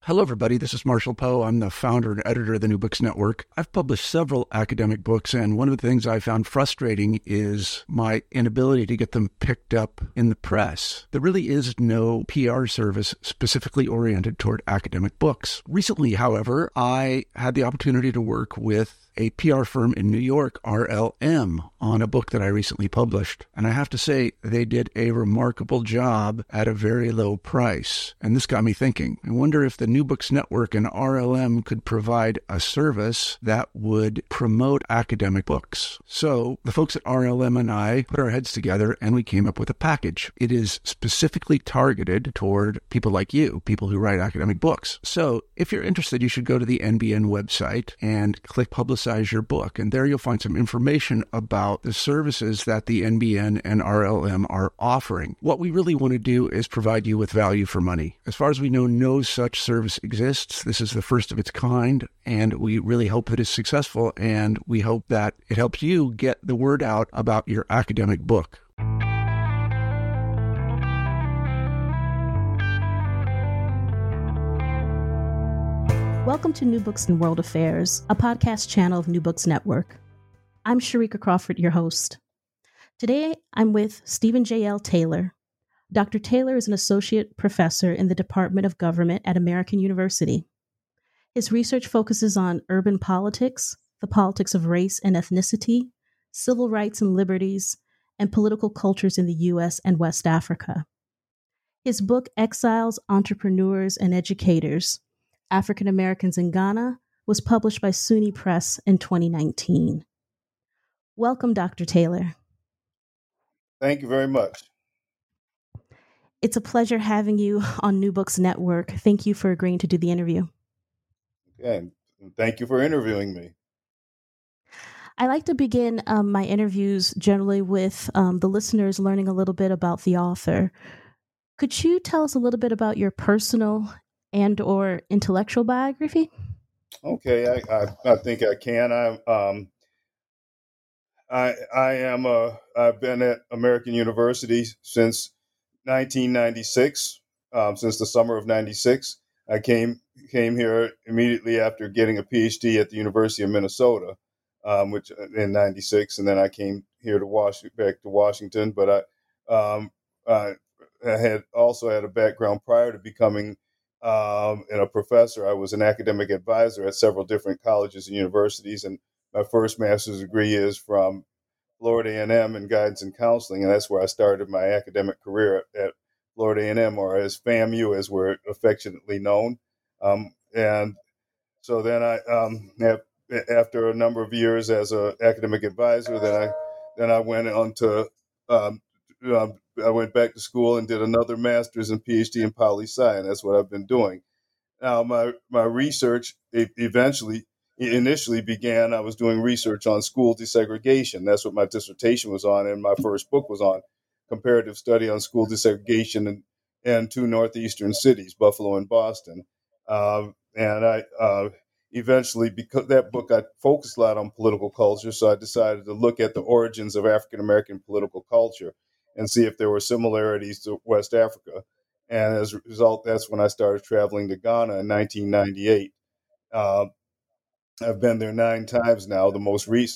Hello, everybody. This is Marshall Poe. I'm the founder and editor of the New Books Network. I've published several academic books, and one of the things I found frustrating is my inability to get them picked up in the press. There really is no PR service specifically oriented toward academic books. Recently, however, I had the opportunity to work with a PR firm in New York, RLM, on a book that I recently published. And I have to say, they did a remarkable job at a very low price. And this got me thinking. I wonder if the New Books Network and RLM could provide a service that would promote academic books. So the folks at RLM and I put our heads together and we came up with a package. It is specifically targeted toward people like you, people who write academic books. So if you're interested, you should go to the NBN website and click Publicize Your Book. And there you'll find some information about the services that the NBN and RLM are offering. What we really want to do is provide you with value for money. As far as we know, no such service exists. This is the first of its kind, and we really hope that it's successful, and we hope that it helps you get the word out about your academic book. Welcome to New Books and World Affairs, a podcast channel of New Books Network. I'm Sharika Crawford, your host. Today, I'm with Stephen J.L. Taylor. Dr. Taylor is an associate professor in the Department of Government at American University. His research focuses on urban politics, the politics of race and ethnicity, civil rights and liberties, and political cultures in the U.S. and West Africa. His book, Exiles, Entrepreneurs, and Educators, African Americans in Ghana, was published by SUNY Press in 2019. Welcome, Dr. Taylor. Thank you very much. It's a pleasure having you on New Books Network. Thank you for agreeing to do the interview. Okay, thank you for interviewing me. I like to begin my interviews generally with the listeners learning a little bit about the author. Could you tell us a little bit about your personal and or intellectual biography? Okay, I think I can. I've been at American University since 1996, since the summer of 96. I came here immediately after getting a PhD at the University of Minnesota, which in 96, and then I came here to back to Washington. But I had also had a background prior to becoming a professor. I was an academic advisor at several different colleges and universities, and my first master's degree is from Florida A&M in guidance and counseling, and that's where I started my academic career at Florida A&M, or as FAMU, as we're affectionately known. And so then after a number of years as an academic advisor, then I went on to I went back to school and did another master's and PhD in poli-sci, and that's what I've been doing. Now, my research initially began, I was doing research on school desegregation. That's what my dissertation was on, and my first book was on comparative study on school desegregation in two northeastern cities, Buffalo and Boston. And I eventually, because that book, I focused a lot on political culture, so I decided to look at the origins of African-American political culture and see if there were similarities to West Africa. And as a result, that's when I started traveling to Ghana in 1998. I've been there 9 times now. The most recent,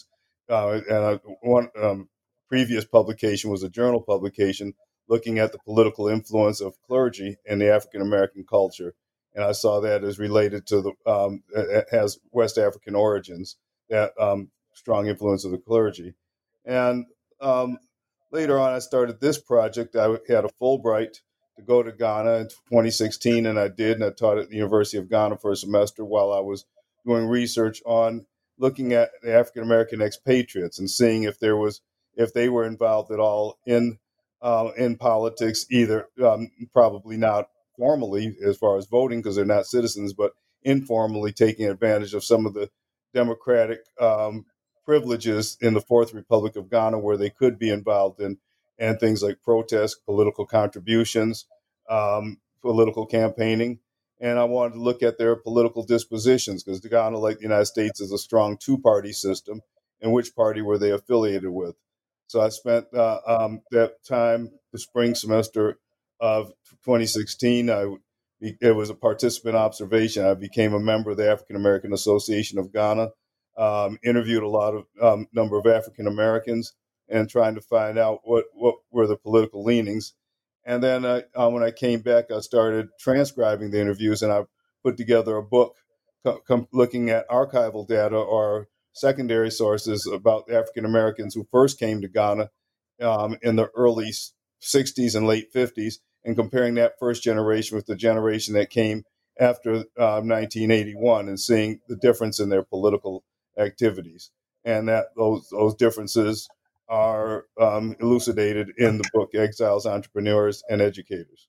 one previous publication was a journal publication looking at the political influence of clergy in the African American culture, and I saw that as related to it has West African origins, that strong influence of the clergy. And later on, I started this project. I had a Fulbright to go to Ghana in 2016, and I did, and I taught at the University of Ghana for a semester while I was doing research on looking at the African American expatriates and seeing if they were involved at all in politics, either probably not formally as far as voting because they're not citizens, but informally taking advantage of some of the democratic privileges in the Fourth Republic of Ghana where they could be involved in, and things like protest, political contributions, political campaigning. And I wanted to look at their political dispositions because Ghana, like the United States, is a strong two-party system. And which party were they affiliated with? So I spent that time, the spring semester of 2016. I It was a participant observation. I became a member of the African American Association of Ghana, interviewed a lot of number of African Americans, and trying to find out what were the political leanings. And then when I came back, I started transcribing the interviews, and I put together a book looking at archival data or secondary sources about African Americans who first came to Ghana in the early 60s and late 50s, and comparing that first generation with the generation that came after 1981, and seeing the difference in their political activities. And that those differences are elucidated in the book Exiles, Entrepreneurs, and Educators.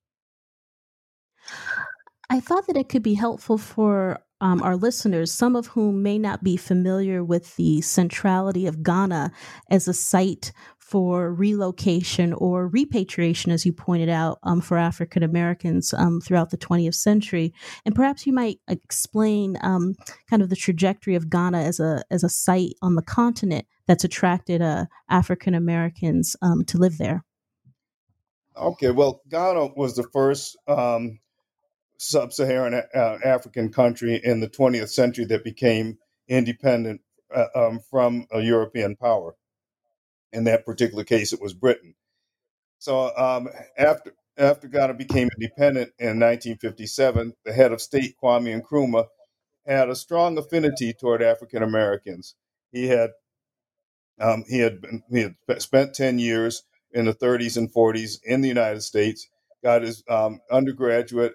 I thought that it could be helpful for our listeners, some of whom may not be familiar with the centrality of Ghana as a site for relocation or repatriation, as you pointed out, for African Americans throughout the 20th century. And perhaps you might explain kind of the trajectory of Ghana as a site on the continent that's attracted African Americans to live there. Okay, well, Ghana was the first sub-Saharan African country in the 20th century that became independent from a European power. In that particular case, it was Britain. So after Ghana became independent in 1957, the head of state, Kwame Nkrumah, had a strong affinity toward African Americans. He had spent 10 years in the 30s and 40s in the United States, got his undergraduate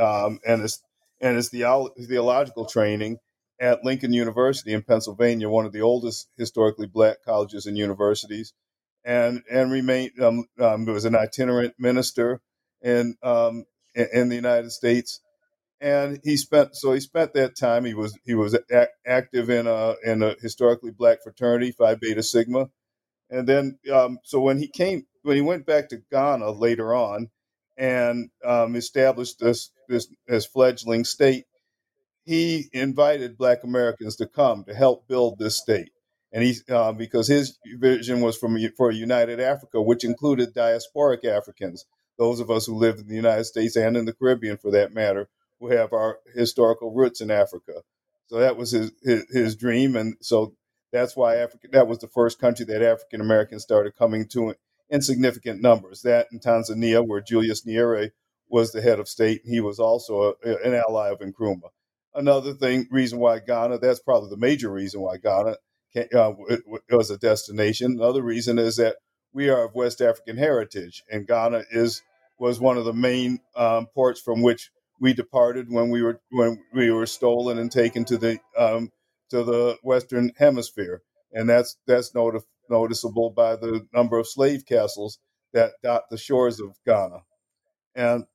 and his theological training at Lincoln University in Pennsylvania, one of the oldest historically black colleges and universities, and remained was an itinerant minister in the United States. And he spent that time. He was active in a historically black fraternity, Phi Beta Sigma. And then so when he went back to Ghana later on and established this fledgling state, he invited Black Americans to come to help build this state. And because his vision was for a united Africa, which included diasporic Africans, those of us who lived in the United States and in the Caribbean, for that matter, who have our historical roots in Africa. So that was his dream, and so that's why that was the first country that African Americans started coming to in significant numbers. That in Tanzania, where Julius Nyerere was the head of state, he was also an ally of Nkrumah. Another reason why Ghana, that's probably the major reason why Ghana was a destination. Another reason is that we are of West African heritage, and Ghana was one of the main ports from which we departed when we were stolen and taken to the Western Hemisphere, and that's noticeable by the number of slave castles that dot the shores of Ghana, and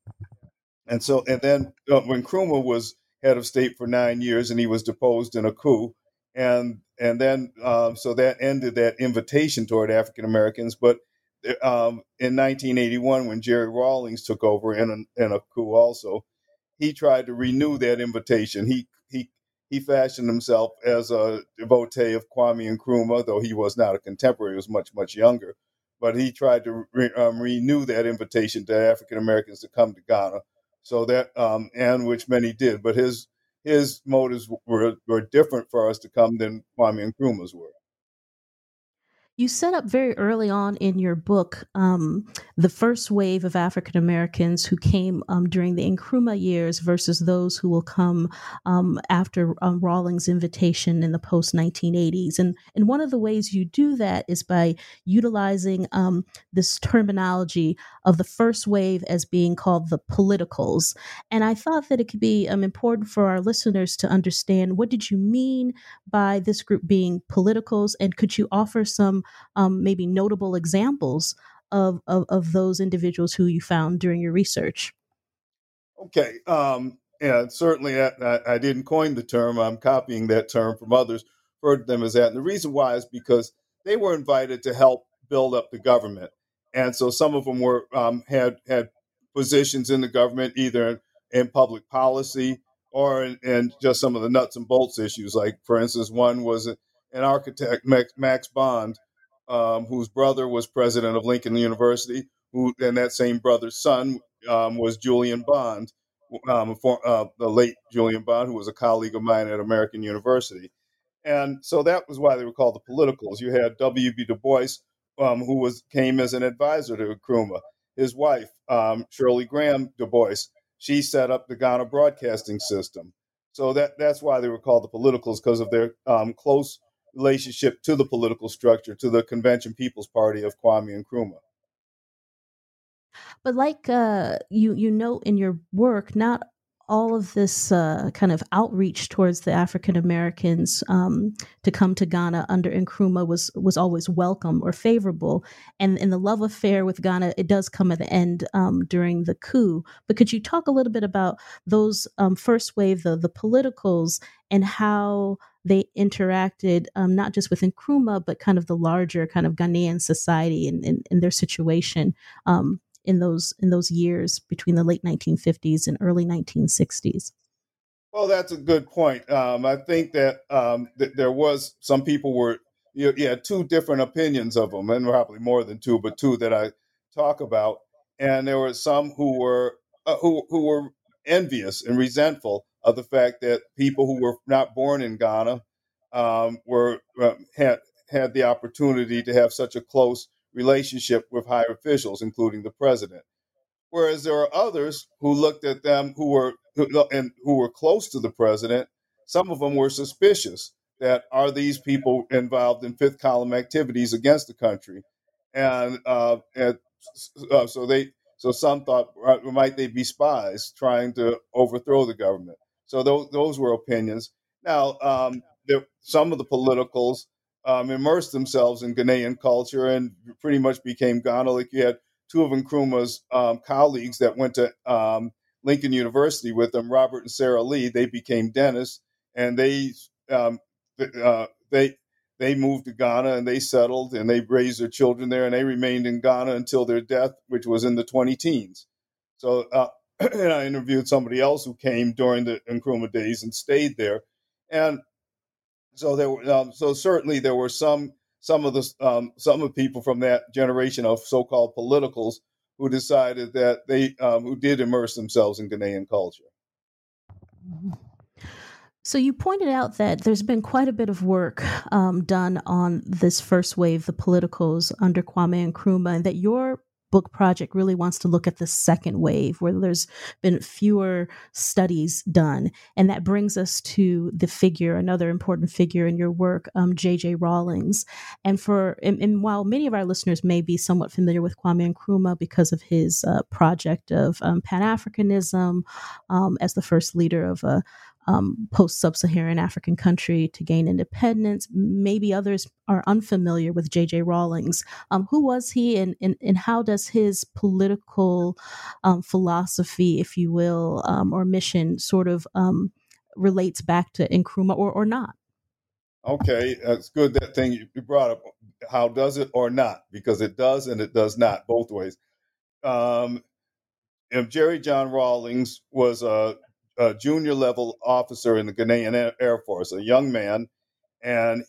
then when Nkrumah was head of state for 9 years, and he was deposed in a coup, and then so that ended that invitation toward African Americans. But in 1981, when Jerry Rawlings took over in a coup, also he tried to renew that invitation. He fashioned himself as a devotee of Kwame Nkrumah, though he was not a contemporary; he was much younger. But he tried to renew that invitation to African Americans to come to Ghana. So that, and which many did, but his motives were different for us to come than Kwame Nkrumah's were. You set up very early on in your book the first wave of African Americans who came during the Nkrumah years versus those who will come after Rawlings' invitation in the post-1980s. And one of the ways you do that is by utilizing this terminology of the first wave as being called the politicals. And I thought that it could be important for our listeners to understand, what did you mean by this group being politicals, and could you offer some maybe notable examples of those individuals who you found during your research? Okay. Yeah, certainly I didn't coin the term. I'm copying that term from others, referred to them as that. And the reason why is because they were invited to help build up the government. And so some of them had positions in the government, either in public policy or in just some of the nuts and bolts issues. Like, for instance, one was an architect, Max Bond, whose brother was president of Lincoln University, and that same brother's son was Julian Bond, the late Julian Bond, who was a colleague of mine at American University. And so that was why they were called the Politicals. You had W.B. Du Bois, who came as an advisor to Nkrumah. His wife, Shirley Graham Du Bois, she set up the Ghana Broadcasting System. So that's why they were called the Politicals, because of their close relationship to the political structure, to the Convention People's Party of Kwame Nkrumah. But like you note in your work, not all of this kind of outreach towards the African Americans to come to Ghana under Nkrumah was always welcome or favorable. And in the love affair with Ghana, it does come at the end during the coup. But could you talk a little bit about those first wave, the politicals, and how they interacted not just with Nkrumah, but kind of the larger kind of Ghanaian society and their situation in those years between the late 1950s and early 1960s? Well, that's a good point. I think that there was some people were you had two different opinions of them, and probably more than two, but two that I talk about. And there were some who were envious and resentful of the fact that people who were not born in Ghana were had the opportunity to have such a close relationship with high officials, including the president. Whereas there are others who looked at them who were close to the president. Some of them were suspicious that are these people involved in fifth column activities against the country, and so some thought might they be spies trying to overthrow the government. So those were opinions. Now some of the politicals immersed themselves in Ghanaian culture and pretty much became Ghana. Like you had two of Nkrumah's colleagues that went to Lincoln University with them, Robert and Sarah Lee. They became dentists, and they moved to Ghana and they settled and they raised their children there, and they remained in Ghana until their death, which was in the 20 teens. So and I interviewed somebody else who came during the Nkrumah days and stayed there, and so there were so certainly there were some of the people from that generation of so-called politicals who decided that they who did immerse themselves in Ghanaian culture. So you pointed out that there's been quite a bit of work done on this first wave, the politicals under Kwame Nkrumah, and that your book project really wants to look at the second wave, where there's been fewer studies done. And that brings us to the figure, another important figure in your work, J.J. Rawlings. And while many of our listeners may be somewhat familiar with Kwame Nkrumah because of his project of Pan-Africanism as the first leader of a post-Sub-Saharan African country to gain independence, maybe others are unfamiliar with J.J. Rawlings. Who was he, and how does his political philosophy, if you will, or mission sort of relates back to Nkrumah or not? Okay, that's good that thing you brought up. How does it or not? Because it does and it does not, both ways. Jerry John Rawlings was a junior level officer in the Ghanaian Air Force, a young man, and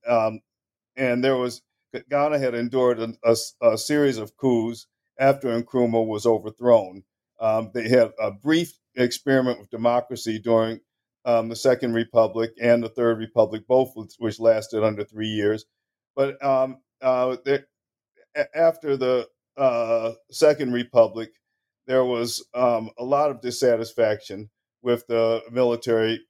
Ghana had endured a series of coups after Nkrumah was overthrown. They had a brief experiment with democracy during the Second Republic and the Third Republic, both which lasted under 3 years. But after the Second Republic, there was a lot of dissatisfaction with the military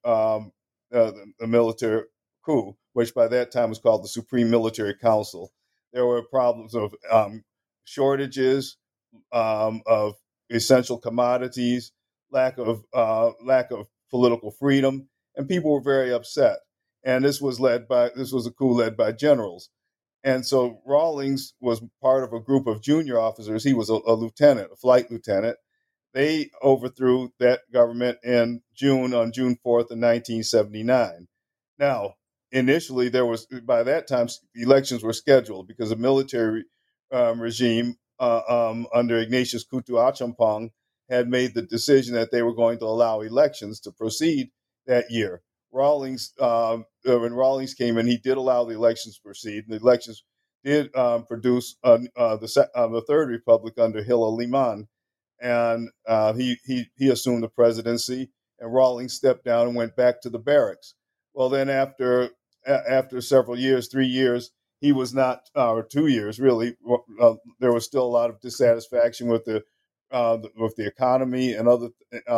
coup, which by that time was called the Supreme Military Council. There were problems of shortages of essential commodities, lack of political freedom, and people were very upset. And this was a coup led by generals. And so Rawlings was part of a group of junior officers. He was a lieutenant, a flight lieutenant. They overthrew that government on June 4th of 1979. Now, initially, by that time, elections were scheduled because the military regime under Ignatius Kutu Acheampong had made the decision that they were going to allow elections to proceed that year. When Rawlings came in, he did allow the elections to proceed, and the elections did produce the Third Republic under Hilla Liman. and he assumed the presidency, and Rawlings stepped down and went back to the barracks. Well, then after several years, 3 years, he was not, or 2 years really. There was still a lot of dissatisfaction with the economy and other.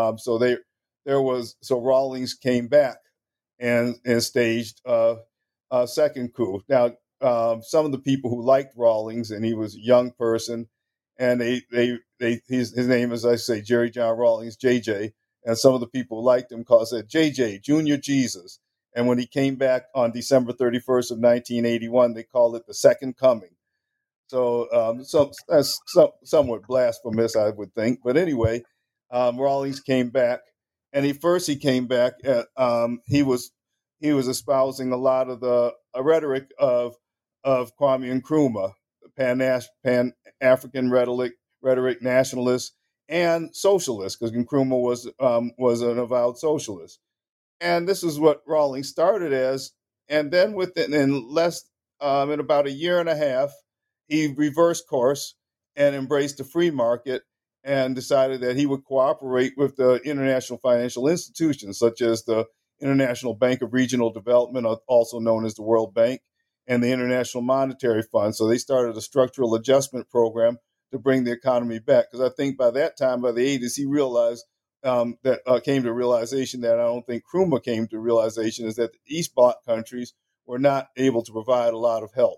So Rawlings came back and staged a second coup. Now, some of the people who liked Rawlings, and he was a young person, and his name, as I say, Jerry John Rawlings, JJ, and some of the people who liked him said JJ, Junior Jesus. And when he came back on December 31st of 1981, they called it the Second Coming. So that's somewhat blasphemous, I would think. But anyway, Rawlings came back, and he came back. He was espousing a lot of the rhetoric of Kwame Nkrumah, Pan-African rhetoric, nationalist and socialist, because Nkrumah was an avowed socialist. And this is what Rawlings started as, and then in about a year and a half, he reversed course and embraced the free market and decided that he would cooperate with the international financial institutions, such as the International Bank of Regional Development, also known as the World Bank, and the International Monetary Fund. So they started a structural adjustment program to bring the economy back. Because I think by that time, by the 80s, he realized came to realization that I don't think Nkrumah came to realization, is that the East Bloc countries were not able to provide a lot of help.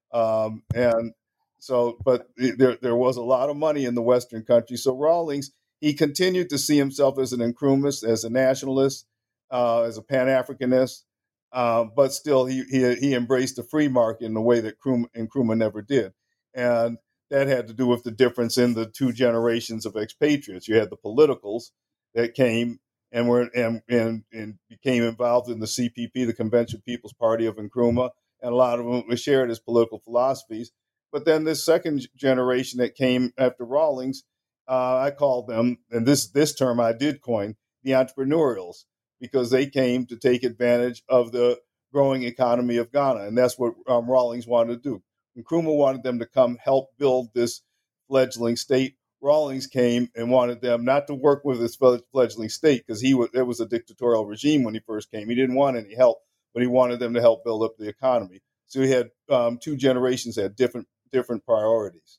But there was a lot of money in the Western countries. So Rawlings, he continued to see himself as an Nkrumahist, as a nationalist, as a Pan-Africanist, but still he embraced the free market in a way that Nkrumah never did. And that had to do with the difference in the two generations of expatriates. You had the politicals that came and became involved in the CPP, the Convention People's Party of Nkrumah, and a lot of them shared his political philosophies. But then this second generation that came after Rawlings, I called them, and this term I did coin, the entrepreneurials, because they came to take advantage of the growing economy of Ghana, and that's what Rawlings wanted to do. Nkrumah wanted them to come help build this fledgling state. Rawlings came and wanted them not to work with this fledgling state, because it was a dictatorial regime when he first came. He didn't want any help, but he wanted them to help build up the economy. So he had two generations that had different priorities.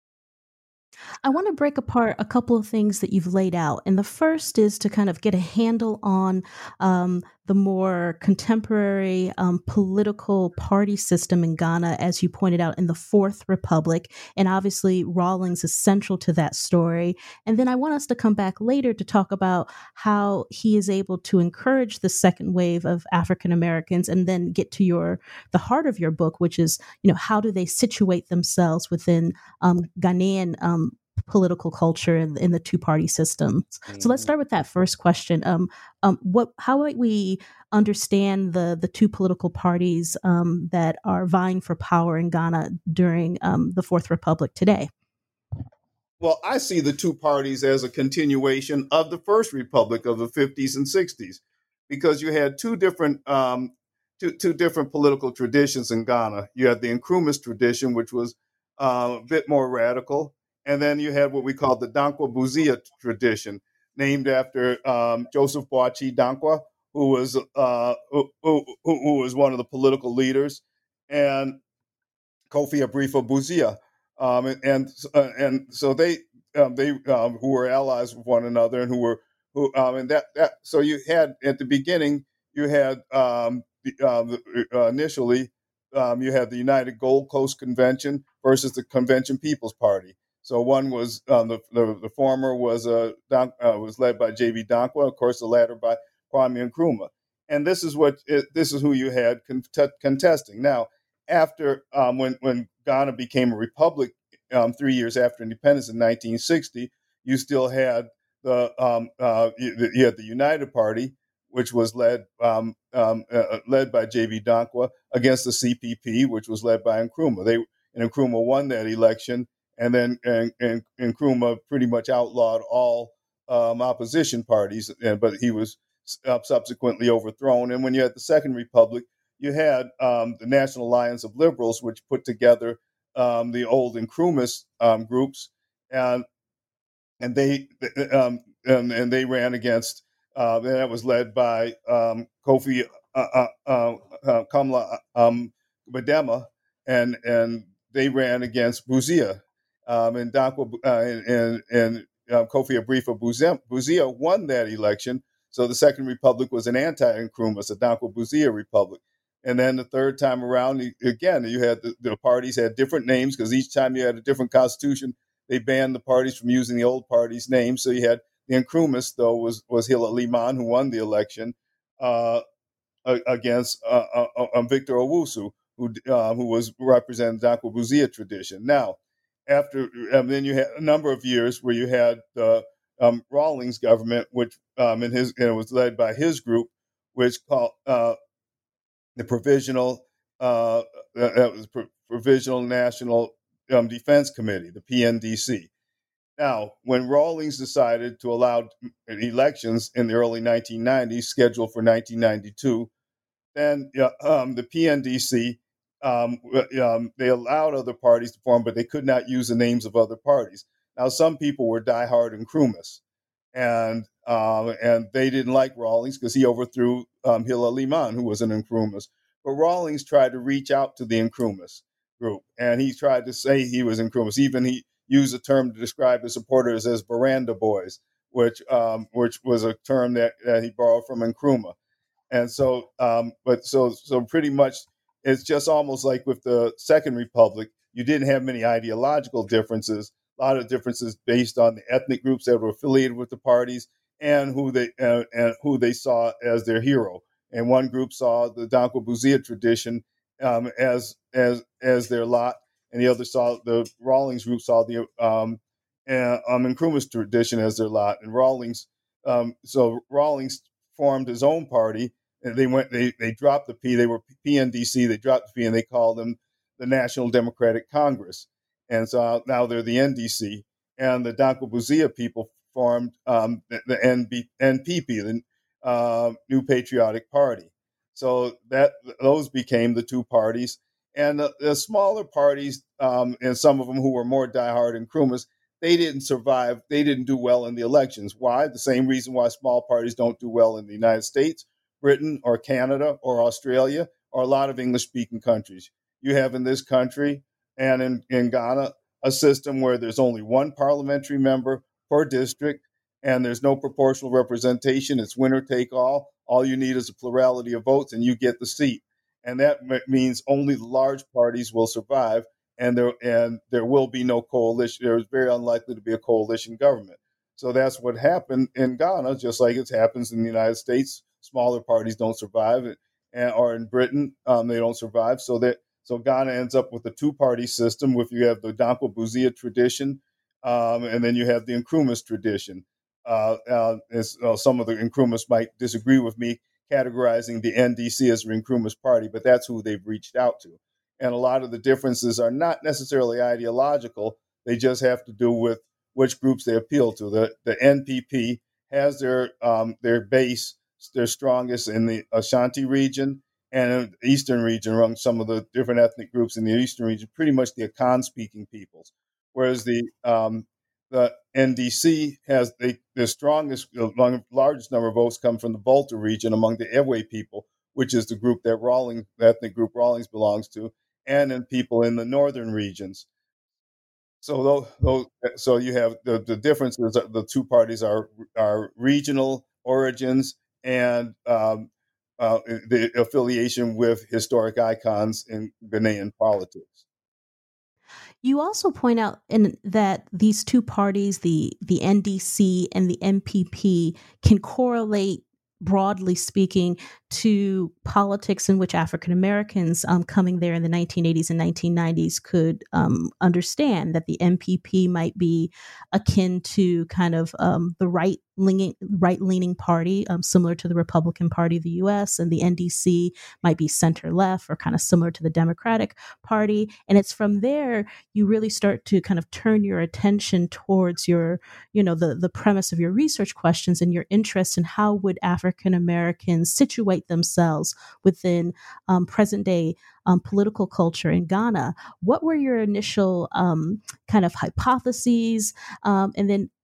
I want to break apart a couple of things that you've laid out. And the first is to kind of get a handle on the more contemporary political party system in Ghana, as you pointed out, in the Fourth Republic. And obviously, Rawlings is central to that story. And then I want us to come back later to talk about how he is able to encourage the second wave of African Americans, and then get to the heart of your book, which is, how do they situate themselves within Ghanaian political culture in the two-party systems. Mm-hmm. So let's start with that first question. How might we understand the two political parties that are vying for power in Ghana during the Fourth Republic today? Well, I see the two parties as a continuation of the First Republic of the 50s and 60s, because you had two different political traditions in Ghana. You had the Nkrumahist tradition, which was a bit more radical. And then you had what we call the Dankwa Buzia tradition, named after Joseph Boachi Dankwa, who was one of the political leaders, and Kofi Abrifo Buzia, and so they who were allies with one another, and so you had at the beginning initially you had the United Gold Coast Convention versus the Convention People's Party. So one was the former was led by J.B. Dankwa, of course, the latter by Kwame Nkrumah, and this is who you had contesting. Now, after when Ghana became a republic 3 years after independence in 1960, you still had you had the United Party, which was led by J.B. Dankwa, against the CPP, which was led by Nkrumah. Nkrumah won that election. And then Nkrumah pretty much outlawed all opposition parties, but he was subsequently overthrown. And when you had the Second Republic, you had the National Alliance of Liberals, which put together the old Nkrumahist groups, and and they ran against, and that was led by Kofi Kamla Badema, and they ran against Buzia, and Kofi Abrifa Buzia won that election. So the Second Republic was an anti-Nkrumah, a Dankwa Buzia republic. And then the third time around, again, you had the parties had different names because each time you had a different constitution. They banned the parties from using the old party's name. So you had the Nkrumahs, though, was Hila Liman, who won the election against Victor Owusu, who was representing Dankwa Buzia tradition. Now, after then you had a number of years where you had the Rawlings government, which and it was led by his group, which called the Provisional National Defense Committee, the PNDC. Now, when Rawlings decided to allow elections in the early 1990s, scheduled for 1992, then the PNDC, they allowed other parties to form, but they could not use the names of other parties. Now, some people were diehard Nkrumahs, and they didn't like Rawlings because he overthrew Hila Liman, who was an Nkrumah. But Rawlings tried to reach out to the Nkrumah group, and he tried to say he was Nkrumah. Even he used a term to describe his supporters as Baranda boys, which was a term that he borrowed from Nkrumah. And so, so pretty much, it's just almost like with the Second Republic, you didn't have many ideological differences. A lot of differences based on the ethnic groups that were affiliated with the parties and who they saw as their hero. And one group saw the Dankwa Buzia tradition as their lot, and the other saw the Rawlings group saw the Nkrumah's tradition as their lot. And Rawlings formed his own party. And they dropped the P. They were PNDC. They dropped the P, and they called them the National Democratic Congress. And so now they're the NDC. And the Dankwa Buzia people formed the NPP, the New Patriotic Party. So those became the two parties. And the smaller parties, and some of them who were more diehard Nkrumahs, they didn't survive. They didn't do well in the elections. Why? The same reason why small parties don't do well in the United States, Britain, or Canada, or Australia, or a lot of English-speaking countries. You have in this country and in Ghana a system where there's only one parliamentary member per district, and there's no proportional representation. It's winner take all. All you need is a plurality of votes, and you get the seat. And that means only the large parties will survive, and there will be no coalition. There's very unlikely to be a coalition government. So that's what happened in Ghana, just like it happens in the United States. Smaller parties don't survive, or in Britain, they don't survive. So Ghana ends up with a two-party system, where you have the Dankwa Buzia tradition, and then you have the Nkrumah's tradition. Some of the Nkrumahs might disagree with me categorizing the NDC as the Nkrumah's party, but that's who they've reached out to. And a lot of the differences are not necessarily ideological. They just have to do with which groups they appeal to. The NPP has their base, their strongest in the Ashanti region and in the Eastern region, among some of the different ethnic groups in the Eastern region, pretty much the Akan-speaking peoples. Whereas the NDC has the strongest, largest number of votes come from the Volta region among the Ewe people, which is the group that the ethnic group Rawlings belongs to, and in people in the northern regions. So you have the differences. The two parties are regional origins and the affiliation with historic icons in Ghanaian politics. You also point out that these two parties, the NDC and the NPP, can correlate, broadly speaking, to politics in which African Americans coming there in the 1980s and 1990s could understand that the NPP might be akin to kind of the right-leaning party, similar to the Republican Party of the U.S., and the NDC might be center-left or kind of similar to the Democratic Party. And it's from there you really start to kind of turn your attention towards the premise of your research questions and your interest in how would African Americans situate themselves within present day political culture in Ghana. What were your initial kind of hypotheses? And then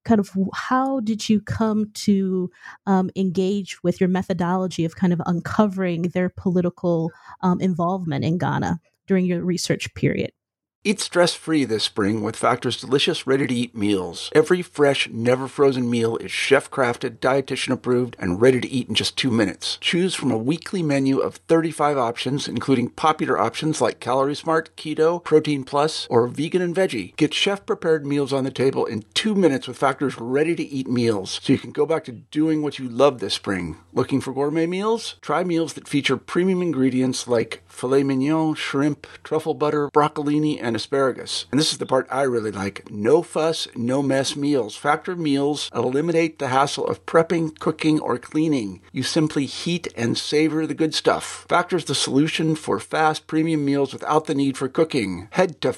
kind of how did you come to engage with your methodology of kind of uncovering their political involvement in Ghana during your research period? Eat stress-free this spring with Factor's delicious, ready-to-eat meals. Every fresh, never-frozen meal is chef-crafted, dietitian-approved, and ready to eat in just 2 minutes. Choose from a weekly menu of 35 options, including popular options like Calorie Smart, Keto, Protein Plus, or Vegan and Veggie. Get chef-prepared meals on the table in 2 minutes with Factor's ready-to-eat meals, so you can go back to doing what you love this spring. Looking for gourmet meals? Try meals that feature premium ingredients like filet mignon, shrimp, truffle butter, broccolini, and asparagus. And this is the part I really like. No fuss, no mess meals. Factor meals eliminate the hassle of prepping, cooking, or cleaning. You simply heat and savor the good stuff. Factor's the solution for fast premium meals without the need for cooking. Head to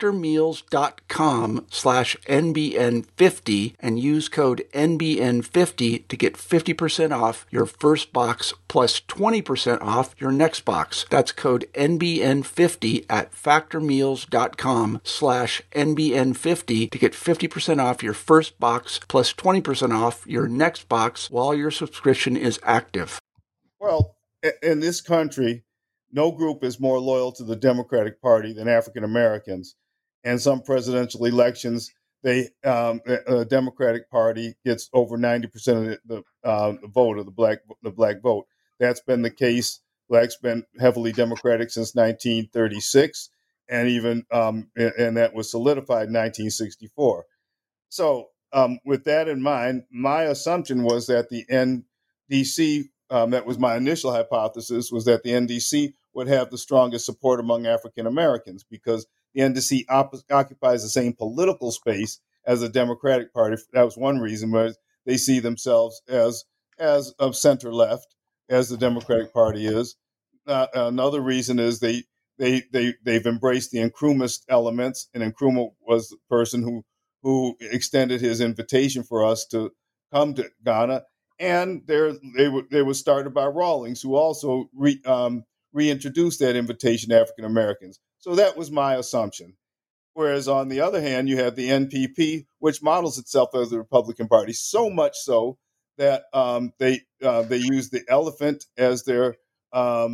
factormeals.com/NBN50 and use code NBN50 to get 50% off your first box plus 20% off your next box. That's code NBN50 at factormeals.com/NBN50 to get 50% off your first box plus 20% off your next box while your subscription is active. Well, in this country, no group is more loyal to the Democratic Party than African Americans. And some presidential elections, the Democratic Party gets over 90% of the vote of the black vote. That's been the case. Black's been heavily Democratic since 1936, and even and that was solidified in 1964. So, with that in mind, my assumption was that the NDC, that was my initial hypothesis, was that the NDC would have the strongest support among African Americans because the NDC occupies the same political space as the Democratic Party. That was one reason, but they see themselves as of center left, as the Democratic Party is. Another reason is they've embraced the Nkrumahist elements, and Nkrumah was the person who extended his invitation for us to come to Ghana, and they were started by Rawlings, who also reintroduced that invitation to African Americans. So that was my assumption. Whereas on the other hand, you have the NPP, which models itself as the Republican Party, so much so that they use the elephant as their for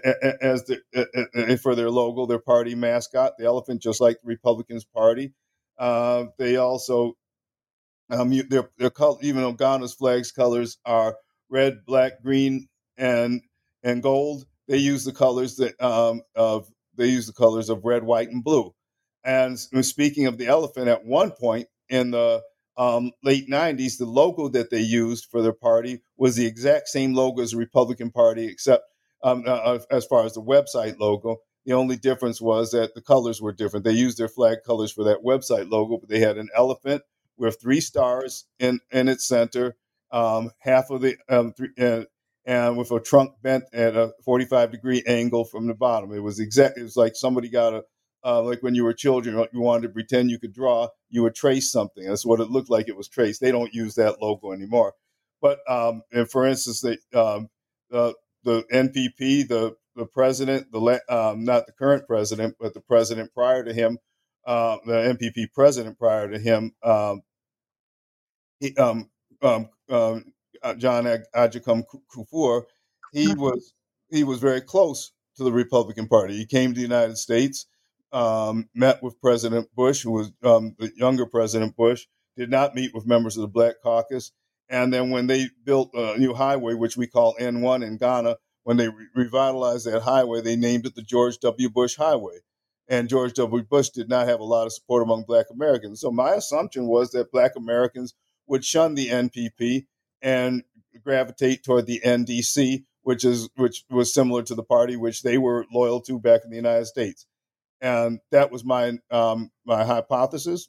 their logo, their party mascot, the elephant, just like the Republicans' party. They also their color, even though Ghana's flag's colors are red, black, green, and gold, they use the colors of red, white, and blue. And speaking of the elephant, at one point in the late 90s, the logo that they used for their party was the exact same logo as the Republican Party, except as far as the website logo. The only difference was that the colors were different. They used their flag colors for that website logo, but they had an elephant with 3 stars in its center, half of the and with a trunk bent at a 45-degree angle from the bottom. It was like somebody got like when you were children, you wanted to pretend you could draw, you would trace something. That's what it looked like. It was traced. They don't use that logo anymore. But and for instance, the NPP, the president, not the current president, but the president prior to him, the NPP president prior to him, John Agyekum Kufuor, he was very close to the Republican Party. He came to the United States, met with President Bush, who was the younger President Bush, did not meet with members of the Black Caucus. And then when they built a new highway, which we call N1 in Ghana, when they revitalized that highway, they named it the George W. Bush Highway. And George W. Bush did not have a lot of support among Black Americans. So my assumption was that Black Americans would shun the NPP and gravitate toward the NDC, which was similar to the party which they were loyal to back in the United States. And that was my hypothesis.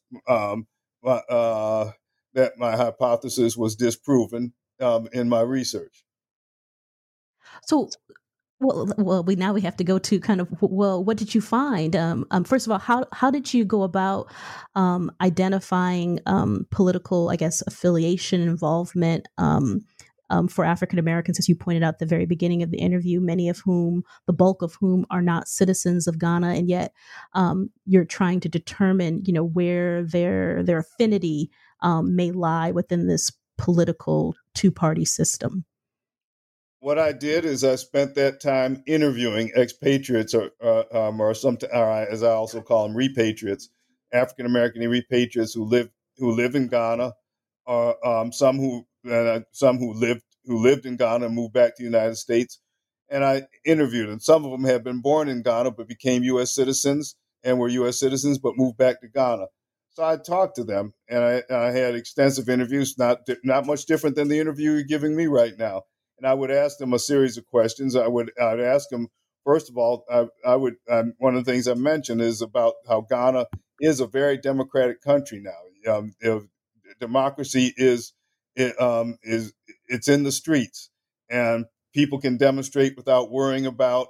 That my hypothesis was disproven in my research. So, we now have to go to kind of, what did you find? First of all, how did you go about identifying political, I guess, affiliation, involvement for African Americans, as you pointed out at the very beginning of the interview, the bulk of whom are not citizens of Ghana, and yet you're trying to determine, where their affinity may lie within this political two-party system? What I did is I spent that time interviewing expatriates, or as I also call them, repatriates, African American repatriates who live in Ghana, some who lived in Ghana and moved back to the United States, and I interviewed them. Some of them had been born in Ghana but became U.S. citizens and were U.S. citizens but moved back to Ghana. So I talked to them, and I had extensive interviews, not much different than the interview you're giving me right now. And I would ask them a series of questions. I'd ask them, first of all, one of the things I mentioned is about how Ghana is a very democratic country now. Democracy is it's in the streets, and people can demonstrate without worrying about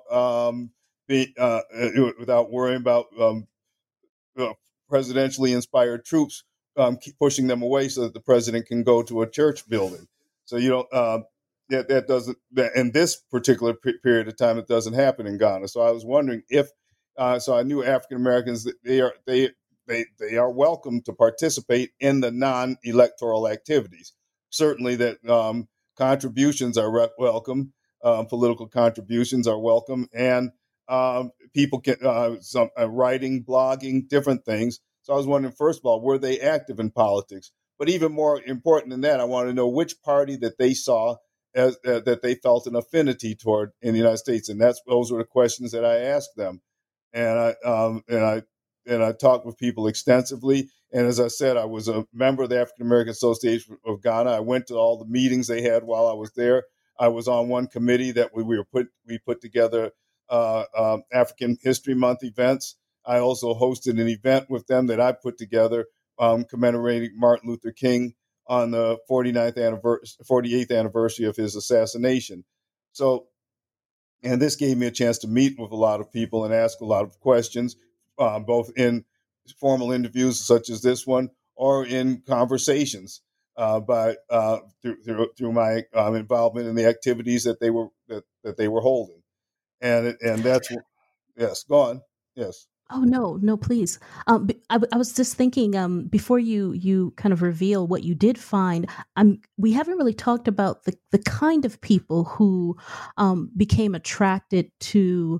presidentially inspired troops keep pushing them away so that the president can go to a church building. So you don't. That doesn't. In this particular period of time, it doesn't happen in Ghana. So I was wondering if. So I knew African Americans that they are welcome to participate in the non-electoral activities. Certainly, that contributions are welcome. Political contributions are welcome, and people can writing, blogging, different things. So I was wondering, first of all, were they active in politics? But even more important than that, I want to know which party that they saw that they felt an affinity toward in the United States, and those were the questions that I asked them, and I talked with people extensively. And as I said, I was a member of the African American Association of Ghana. I went to all the meetings they had while I was there. I was on one committee that we put together African History Month events. I also hosted an event with them that I put together commemorating Martin Luther King on the 48th anniversary of his assassination. So, and this gave me a chance to meet with a lot of people and ask a lot of questions, both in formal interviews such as this one or in conversations through my involvement in the activities that they were holding. And that's yes, go on. Yes. Oh no, please. I was just thinking before you kind of reveal what you did find. We haven't really talked about the kind of people who became attracted to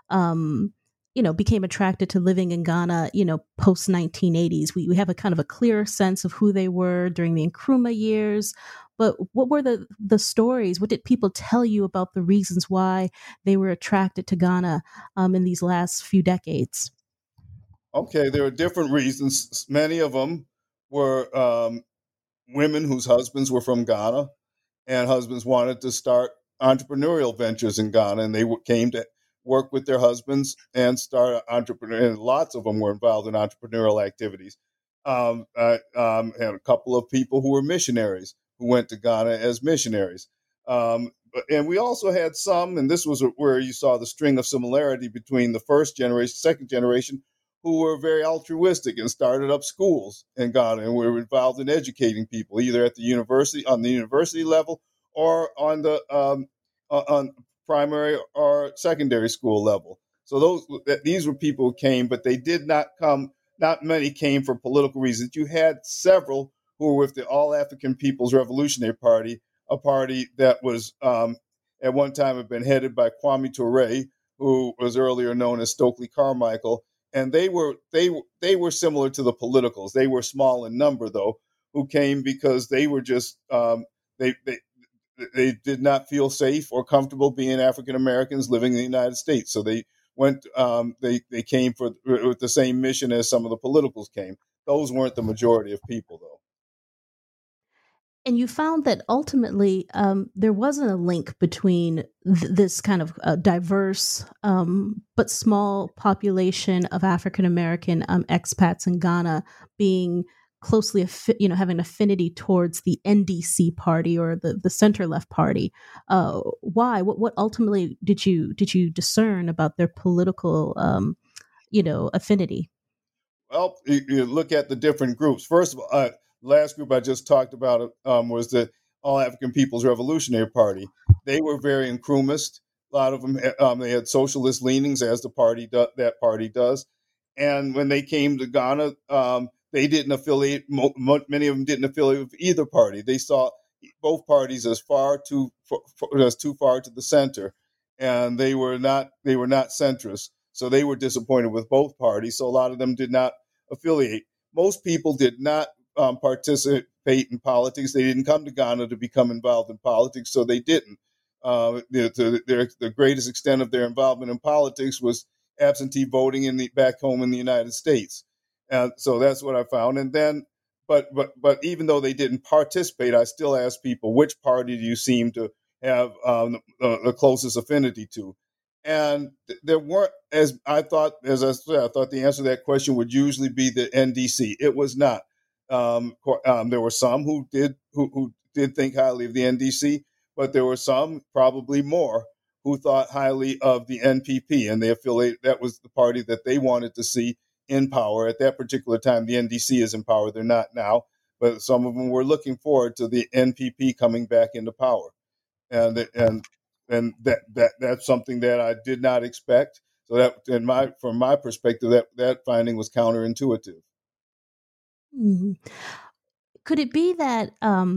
living in Ghana, post 1980s. We have a kind of a clearer sense of who they were during the Nkrumah years. But what were the stories? What did people tell you about the reasons why they were attracted to Ghana in these last few decades? Okay, there are different reasons. Many of them were women whose husbands were from Ghana, and husbands wanted to start entrepreneurial ventures in Ghana, and they came to work with their husbands and start entrepreneur. And lots of them were involved in entrepreneurial activities. I had a couple of people who were missionaries who went to Ghana as missionaries. And we also had some, and this was where you saw the string of similarity between the first generation, second generation, who were very altruistic and started up schools in Ghana and were involved in educating people, either at the university level, or on the on primary or secondary school level. So these were people who came, but they did not come. Not many came for political reasons. You had several who were with the All African People's Revolutionary Party, a party that was at one time had been headed by Kwame Ture, who was earlier known as Stokely Carmichael. And they were similar to the politicals. They were small in number, though, who came because they were just they did not feel safe or comfortable being African Americans living in the United States. So they went. They came with the same mission as some of the politicals came. Those weren't the majority of people, though. And you found that ultimately there wasn't a link between this kind of diverse but small population of African American expats in Ghana being closely, having affinity towards the NDC party or the center left party. Why? What ultimately did you discern about their political, affinity? Well, you look at the different groups. First of all, last group I just talked about was the All African People's Revolutionary Party. They were very Nkrumahist. A lot of them they had socialist leanings, as that party does. And when they came to Ghana, they didn't affiliate. Many of them didn't affiliate with either party. They saw both parties as too far to the center, and they were not centrist. So they were disappointed with both parties. So a lot of them did not affiliate. Most people did not participate in politics. They didn't come to Ghana to become involved in politics, so they didn't. The greatest extent of their involvement in politics was absentee voting back home in the United States. And so that's what I found. And then, but even though they didn't participate, I still asked people, which party do you seem to have the closest affinity to? And there weren't, as I said, I thought the answer to that question would usually be the NDC. It was not. There were some who did think highly of the NDC, but there were some, probably more, who thought highly of the NPP, and they affiliated. That was the party that they wanted to see in power at that particular time. The NDC is in power; they're not now, but some of them were looking forward to the NPP coming back into power, and that's something that I did not expect. So that, from my perspective, that finding was counterintuitive. Mm-hmm. Could it be that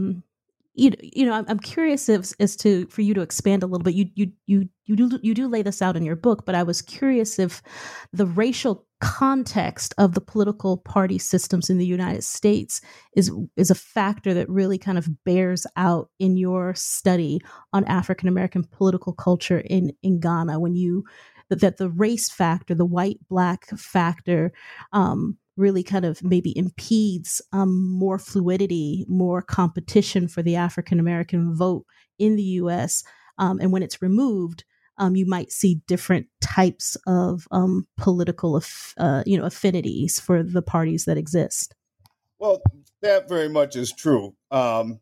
I'm curious as to for you to expand a little bit. You do lay this out in your book, but I was curious if the racial context of the political party systems in the United States is a factor that really kind of bears out in your study on African American political culture in Ghana, when that the race factor, the white black factor, really kind of maybe impedes more fluidity, more competition for the African American vote in the U.S. And when it's removed, you might see different types of political, affinities for the parties that exist. Well, that very much is true. The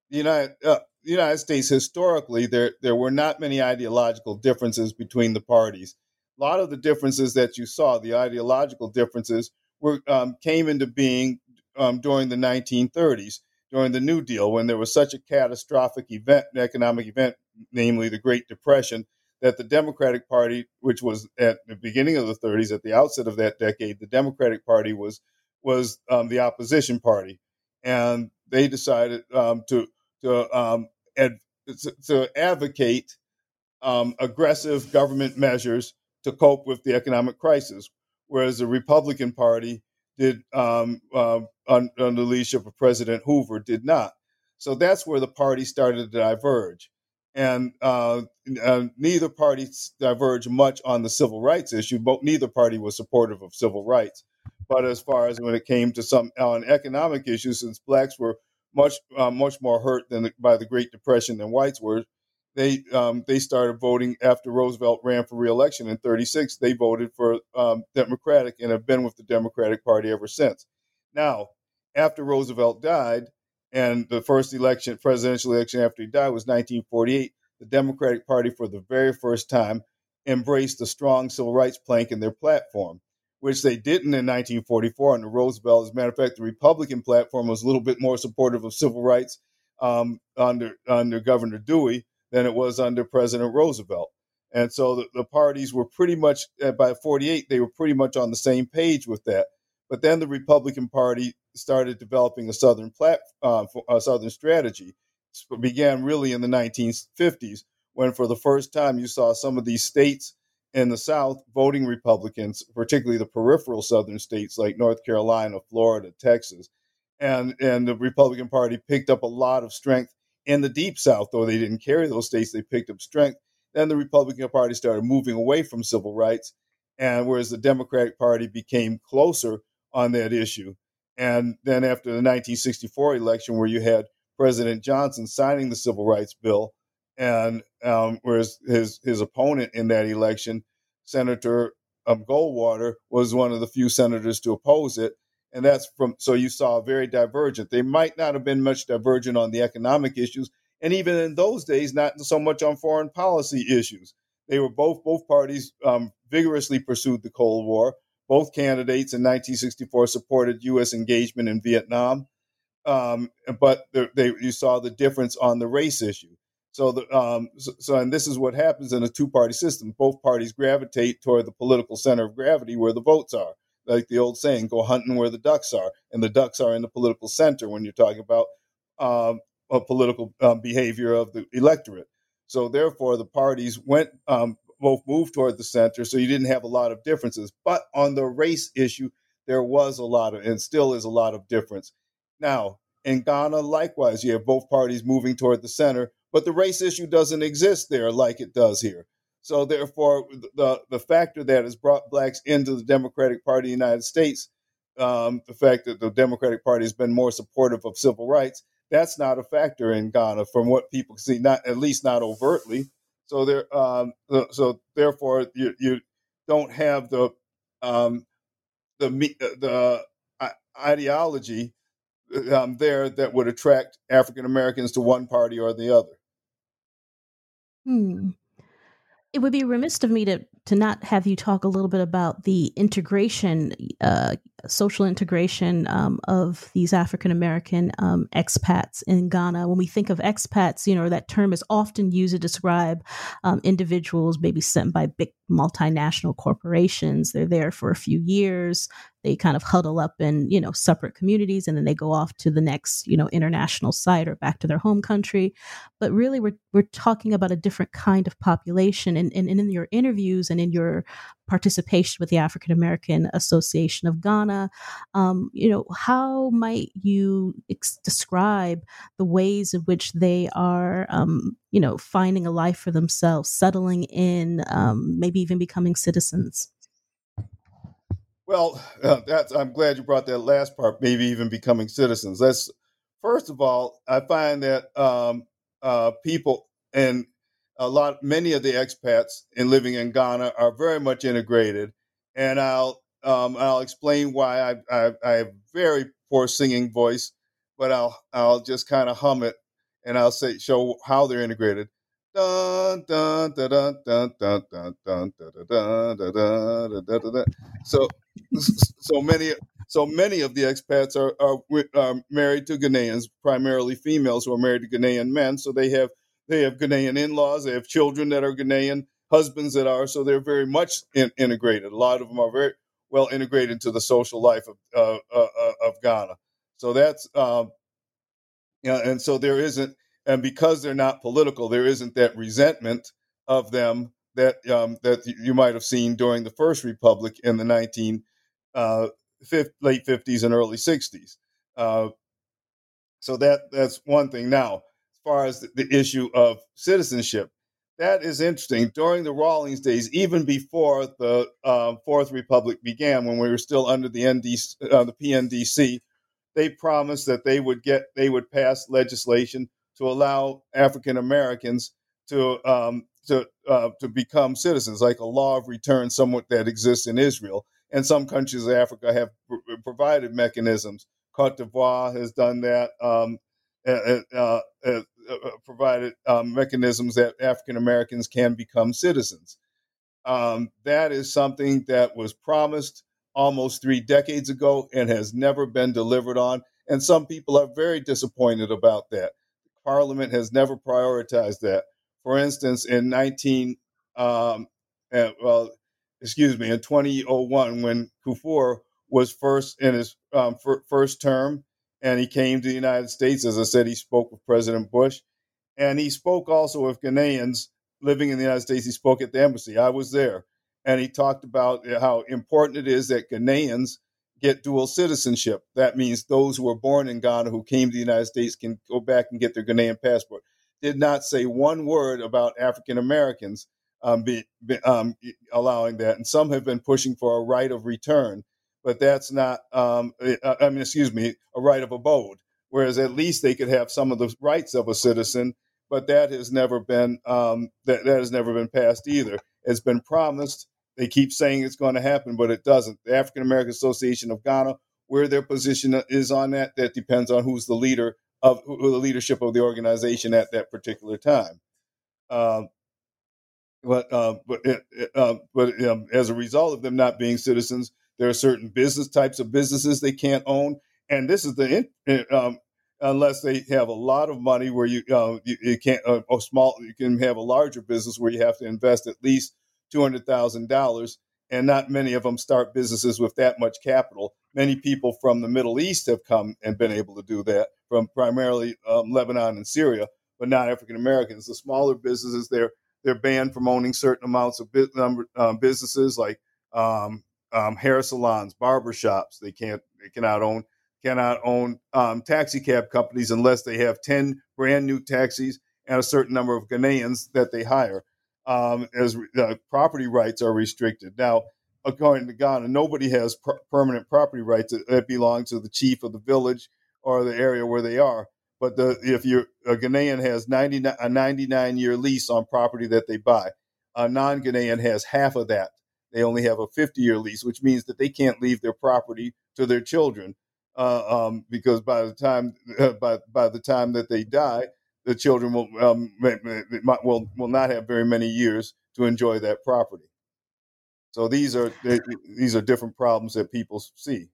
United States, historically, there were not many ideological differences between the parties. A lot of the differences that you saw, the ideological differences, came into being during the 1930s, during the New Deal, when there was such a catastrophic event, an economic event, namely the Great Depression, that the Democratic Party, which was at the beginning of the 30s, at the outset of that decade, the Democratic Party was the opposition party, and they decided to advocate aggressive government measures to cope with the economic crisis, whereas the Republican Party did, under the leadership of President Hoover, did not. So that's where the party started to diverge. And neither party diverged much on the civil rights issue. Neither party was supportive of civil rights. But as far as when it came to some on economic issues, since blacks were much more hurt by the Great Depression than whites were, they started voting after Roosevelt ran for re-election in '36. They voted for Democratic and have been with the Democratic Party ever since. Now, after Roosevelt died, and the first presidential election after he died was 1948, the Democratic Party, for the very first time, embraced the strong civil rights plank in their platform, which they didn't in 1944 under Roosevelt. As a matter of fact, the Republican platform was a little bit more supportive of civil rights under Governor Dewey than it was under President Roosevelt. And so the parties were pretty much, by 48, they were pretty much on the same page with that. But then the Republican Party started developing a Southern strategy. It began really in the 1950s, when for the first time you saw some of these states in the South voting Republicans, particularly the peripheral Southern states like North Carolina, Florida, Texas. And the Republican Party picked up a lot of strength in the Deep South, though they didn't carry those states, they picked up strength. Then the Republican Party started moving away from civil rights, and whereas the Democratic Party became closer on that issue. And then after the 1964 election, where you had President Johnson signing the Civil Rights Bill, and whereas his opponent in that election, Senator Goldwater, was one of the few senators to oppose it. And so you saw very divergent. They might not have been much divergent on the economic issues, and even in those days, not so much on foreign policy issues. They were both parties vigorously pursued the Cold War. Both candidates in 1964 supported U.S. engagement in Vietnam, but you saw the difference on the race issue. And this is what happens in a two-party system. Both parties gravitate toward the political center of gravity where the votes are. like the old saying, go hunting where the ducks are. And the ducks are in the political center when you're talking about a political behavior of the electorate. So therefore, the parties both moved toward the center, so you didn't have a lot of differences. But on the race issue, there was a lot of, and still is a lot of difference. Now, in Ghana, likewise, you have both parties moving toward the center, but the race issue doesn't exist there like it does here. So therefore, the factor that has brought blacks into the Democratic Party of the United States, the fact that the Democratic Party has been more supportive of civil rights, that's not a factor in Ghana from what people see, not at least not overtly. So therefore, you don't have the ideology there that would attract African Americans to one party or the other. It would be remiss of me to not have you talk a little bit about the integration, social integration of these African American expats in Ghana. When we think of expats, that term is often used to describe individuals maybe sent by big multinational corporations. They're there for a few years. They kind of huddle up in, separate communities, and then they go off to the next, international site or back to their home country. But really, we're talking about a different kind of population. And in your interviews and in your participation with the African American Association of Ghana, how might you describe the ways in which they are, finding a life for themselves, settling in, maybe even becoming citizens? Well, I'm glad you brought that last part, maybe even becoming citizens. First of all, I find that people and many of the expats in living in Ghana are very much integrated, and I'll explain why. I have very poor singing voice, but I'll just kind of hum it, and I'll show how they're integrated. Dun, dun, dun, dun, dun, dun, dun, dun, dun, dun, dun, dun, dun. So many of the expats are married to Ghanaians, primarily females who are married to Ghanaian men. So they have Ghanaian in-laws. They have children that are Ghanaian, husbands that are. So they're very much integrated. A lot of them are very well integrated into the social life of Ghana. So that's and so there isn't. And because they're not political, there isn't that resentment of them that you might have seen during the First Republic in the late 50s and early 60s. So that's one thing. Now, as far as the issue of citizenship, that is interesting. During the Rawlings days, even before the Fourth Republic began, when we were still under the PNDC, they promised that they would pass legislation to allow African Americans to become citizens, like a law of return, somewhat that exists in Israel. And some countries of Africa have provided mechanisms. Cote d'Ivoire has done that, provided mechanisms that African Americans can become citizens. That is something that was promised almost 3 decades ago and has never been delivered on. And some people are very disappointed about that. Parliament has never prioritized that. For instance, in 2001, when Kufuor was first in his first term, and he came to the United States, as I said, he spoke with President Bush, and he spoke also with Ghanaians living in the United States. He spoke at the embassy. I was there, and he talked about how important it is that Ghanaians get dual citizenship. That means those who were born in Ghana who came to the United States can go back and get their Ghanaian passport. Did not say one word about African Americans allowing that. And some have been pushing for a right of return, but that's not, a right of abode, whereas at least they could have some of the rights of a citizen, but that has never been, that has never been passed either. It's been promised. They keep saying it's going to happen, but it doesn't. The African American Association of Ghana, where their position is on that depends on who the leadership of the organization at that particular time. But as a result of them not being citizens, there are certain types of businesses they can't own, and this is unless they have a lot of money where you can't you can have a larger business where you have to invest at least $200,000, and not many of them start businesses with that much capital. Many people from the Middle East have come and been able to do that, from primarily Lebanon and Syria, but not African Americans. The smaller businesses, they're banned from owning certain amounts of businesses like hair salons, barber shops. They cannot own taxi cab companies unless they have 10 brand new taxis and a certain number of Ghanaians that they hire. As property rights are restricted. Now, according to Ghana, nobody has permanent property rights that belong to the chief of the village or the area where they are. But if a Ghanaian has a 99-year lease on property that they buy, a non-Ghanaian has half of that. They only have a 50-year lease, which means that they can't leave their property to their children because by the time that they die, the children will not have very many years to enjoy that property. So these are different problems that people see.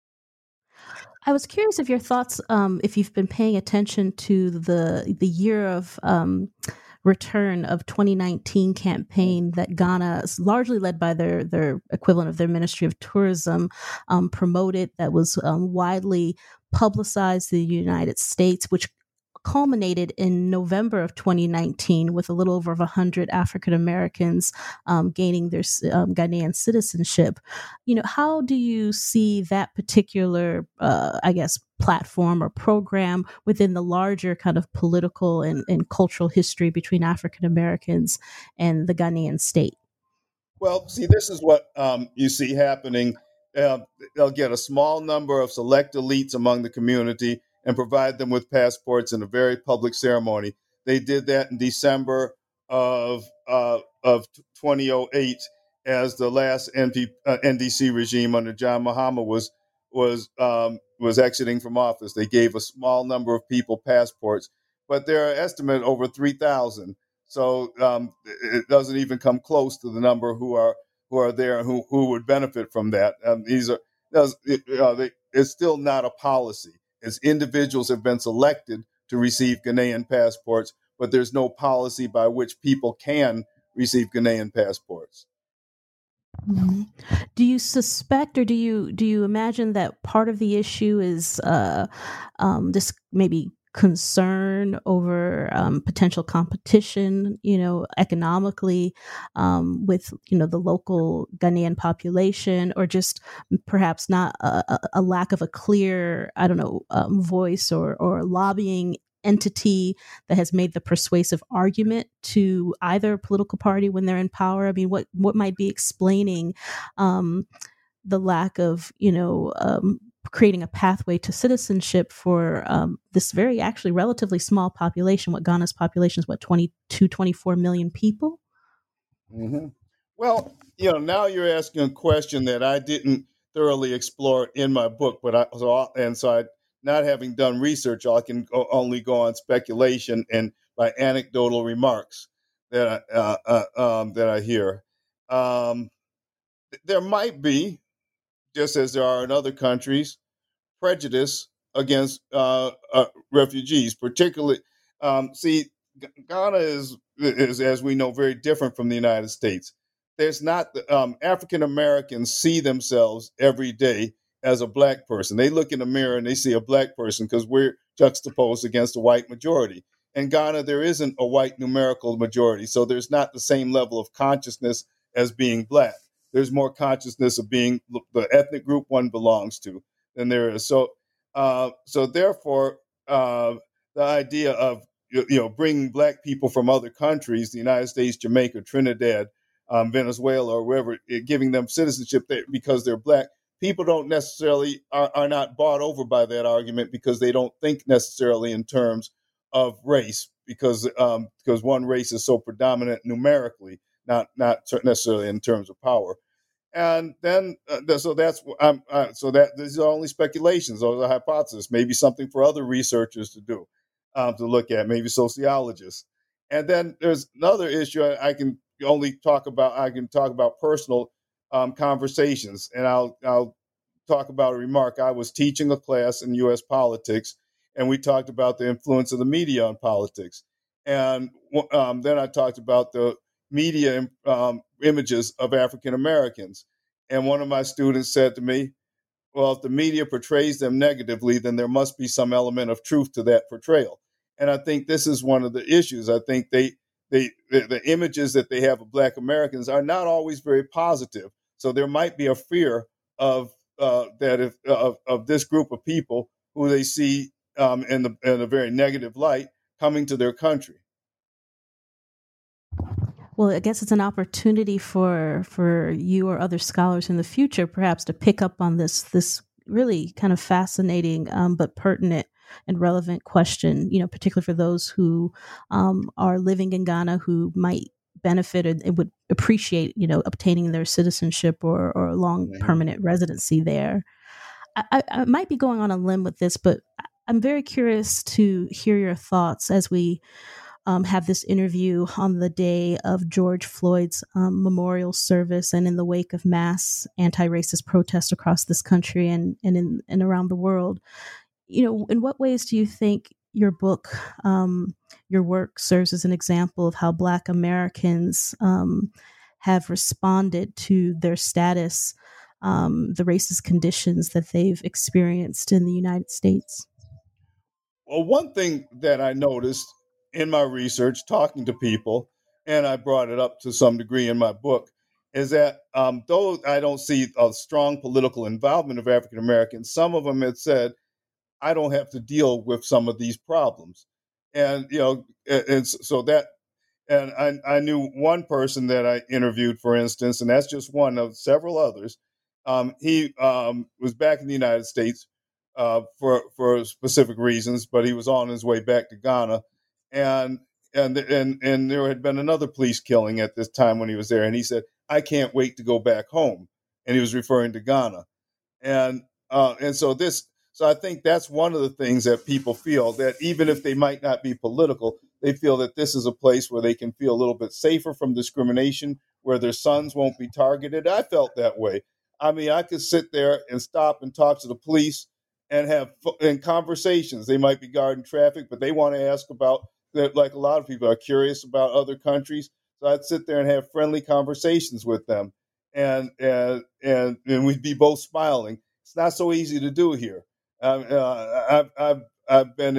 I was curious of your thoughts, if you've been paying attention to the year of return of 2019 campaign that Ghana, is largely led by their equivalent of their Ministry of Tourism, promoted, that was widely publicized in the United States, which culminated in November of 2019 with a little over 100 African Americans gaining their Ghanaian citizenship. How do you see that particular, platform or program within the larger kind of political and cultural history between African Americans and the Ghanaian state? Well, see, this is what you see happening. They'll get a small number of select elites among the community and provide them with passports in a very public ceremony. They did that in December of 2008, as the last NDC regime under John Mahama was exiting from office. They gave a small number of people passports, but there are estimated over 3,000. So it doesn't even come close to the number who are there and who would benefit from that. It's still not a policy. As individuals have been selected to receive Ghanaian passports, but there's no policy by which people can receive Ghanaian passports. Mm-hmm. Do you suspect, or do you imagine that part of the issue is this maybe concern over potential competition, economically, with the local Ghanaian population, or just perhaps not a lack of a clear, voice or lobbying entity that has made the persuasive argument to either political party when they're in power? I mean, what might be explaining the lack of creating a pathway to citizenship for this very actually relatively small population? What Ghana's population is, 22, 24 million people? Mm-hmm. Well, now you're asking a question that I didn't thoroughly explore in my book, but not having done research, I can only go on speculation and by anecdotal remarks that I hear. There might be, just as there are in other countries, prejudice against refugees, particularly. Ghana is, as we know, very different from the United States. There's not African Americans see themselves every day as a black person. They look in the mirror and they see a black person because we're juxtaposed against a white majority. In Ghana, there isn't a white numerical majority, so there's not the same level of consciousness as being black. There's more consciousness of being the ethnic group one belongs to than there is. So therefore, the idea of bringing black people from other countries, the United States, Jamaica, Trinidad, Venezuela, or wherever, giving them citizenship because they're black, people don't necessarily are not bought over by that argument because they don't think necessarily in terms of race, because one race is so predominant numerically, not necessarily in terms of power. And then, so these are only speculations. Those are hypotheses. Maybe something for other researchers to do, to look at, maybe sociologists. And then there's another issue I can talk about personal conversations, and I'll talk about a remark. I was teaching a class in U.S. politics, and we talked about the influence of the media on politics. And then I talked about the media images of African Americans. And one of my students said to me, well, if the media portrays them negatively, then there must be some element of truth to that portrayal. And I think this is one of the issues. I think the images that they have of Black Americans are not always very positive. So there might be a fear of of this group of people who they see in a very negative light coming to their country. Well, I guess it's an opportunity for you or other scholars in the future, perhaps, to pick up on this really kind of fascinating but pertinent and relevant question. Particularly for those who are living in Ghana, who might benefit and would appreciate, obtaining their citizenship or a long permanent residency there. I might be going on a limb with this, but I'm very curious to hear your thoughts as we have this interview on the day of George Floyd's memorial service and in the wake of mass anti-racist protests across this country and around the world. In what ways do you think your book, your work serves as an example of how Black Americans have responded to their status, the racist conditions that they've experienced in the United States? Well, one thing that I noticed in my research, talking to people, and I brought it up to some degree in my book, is that though I don't see a strong political involvement of African Americans, some of them had said, I don't have to deal with some of these problems. And, and so that, and I knew one person that I interviewed, for instance, and that's just one of several others. He was back in the United States for specific reasons, but he was on his way back to Ghana, and there had been another police killing at this time when he was there, and he said, "I can't wait to go back home," and he was referring to Ghana, and so I think that's one of the things that people feel, that even if they might not be political, they feel that this is a place where they can feel a little bit safer from discrimination, where their sons won't be targeted. I felt that way. I mean, I could sit there and stop and talk to the police and have conversations. They might be guarding traffic, but they want to ask about that. Like a lot of people are curious about other countries. So I'd sit there and have friendly conversations with them, and we'd be both smiling. It's not so easy to do here. I've been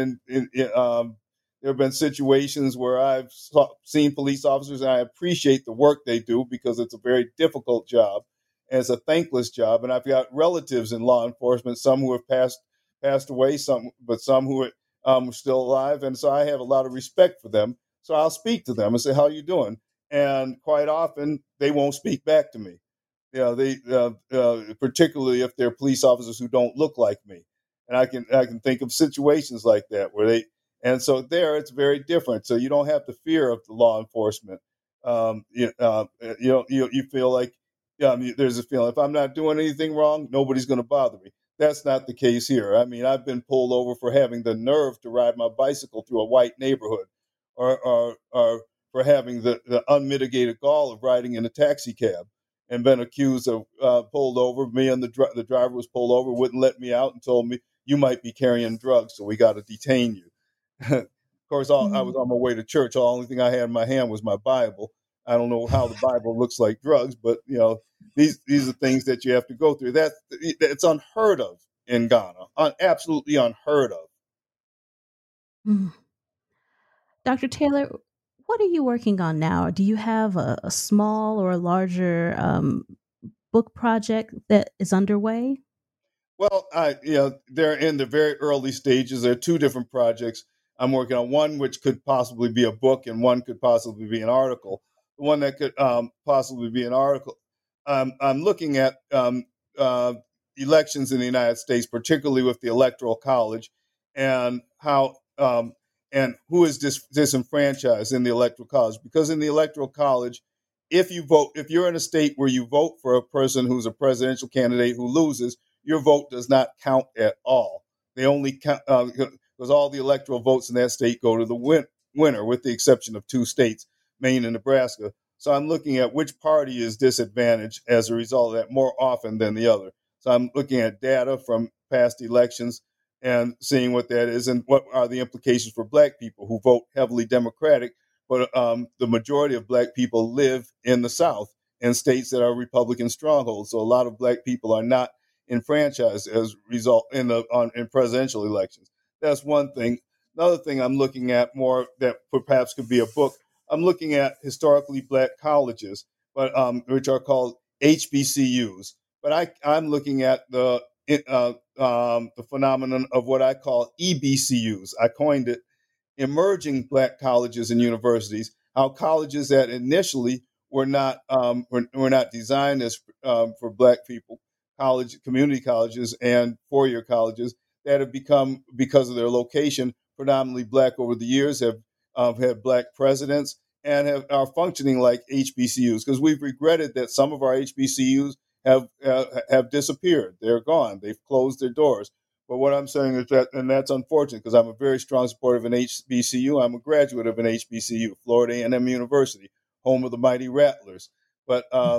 there have been situations where I've seen police officers, and I appreciate the work they do because it's a very difficult job. And it's a thankless job, and I've got relatives in law enforcement, some who have passed away, some who are still alive, and so I have a lot of respect for them. So I'll speak to them and say, "How are you doing?" And quite often they won't speak back to me. They particularly if they're police officers who don't look like me, and I can think of situations like that where they. And so there, it's very different. So you don't have the fear of the law enforcement. You feel like. There's a feeling if I'm not doing anything wrong, nobody's going to bother me. That's not the case here. I mean, I've been pulled over for having the nerve to ride my bicycle through a white neighborhood, or for having the unmitigated gall of riding in a taxi cab, and been accused of pulled over. Me and the driver was pulled over, wouldn't let me out, and told me, "You might be carrying drugs, so we got to detain you." Of course, I was on my way to church. The only thing I had in my hand was my Bible. I don't know how the Bible looks like drugs, but these are things that you have to go through. It's unheard of in Ghana, absolutely unheard of. Mm. Dr. Taylor, what are you working on now? Do you have a small or a larger book project that is underway? Well, they're in the very early stages. There are two different projects I'm working on. One which could possibly be a book, and one could possibly be an article. The one that could possibly be an article. I'm looking at elections in the United States, particularly with the Electoral College, and how and who is disenfranchised in the Electoral College. Because in the Electoral College, if you're in a state where you vote for a person who's a presidential candidate who loses, your vote does not count at all. They only count because all the electoral votes in that state go to the winner, with the exception of two states, Maine and Nebraska. So I'm looking at which party is disadvantaged as a result of that more often than the other. So I'm looking at data from past elections and seeing what that is and what are the implications for Black people who vote heavily Democratic, but the majority of Black people live in the South in states that are Republican strongholds. So a lot of Black people are not enfranchised as a result in presidential elections. That's one thing. Another thing I'm looking at more that perhaps could be a book. I'm looking at historically Black colleges, but which are called HBCUs. But I'm looking at the phenomenon of what I call EBCUs. I coined it, emerging Black colleges and universities. How colleges that initially were not designed as for Black people, community colleges and four-year colleges that have become, because of their location, predominantly Black over the years, have had Black presidents and are functioning like HBCUs, because we've regretted that some of our HBCUs have disappeared. They're gone. They've closed their doors. But what I'm saying is that, and that's unfortunate, because I'm a very strong supporter of an HBCU. I'm a graduate of an HBCU, Florida A&M University, home of the mighty Rattlers. But I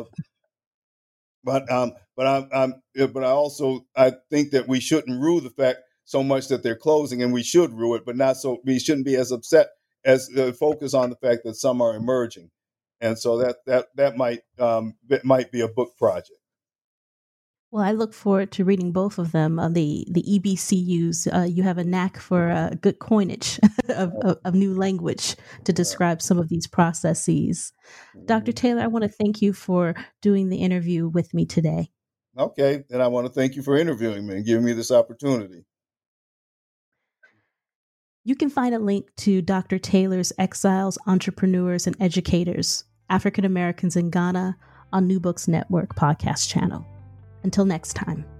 also think that we shouldn't rue the fact so much that they're closing, and we should rue it, but not so. We shouldn't be as upset as focus on the fact that some are emerging, and so that might be a book project. Well, I look forward to reading both of them. The EBCUs, you have a knack for good coinage of new language to describe some of these processes. Dr. Taylor, I want to thank you for doing the interview with me today. Okay, and I want to thank you for interviewing me and giving me this opportunity. You can find a link to Dr. Taylor's Exiles, Entrepreneurs, and Educators, African Americans in Ghana on New Books Network podcast channel. Until next time.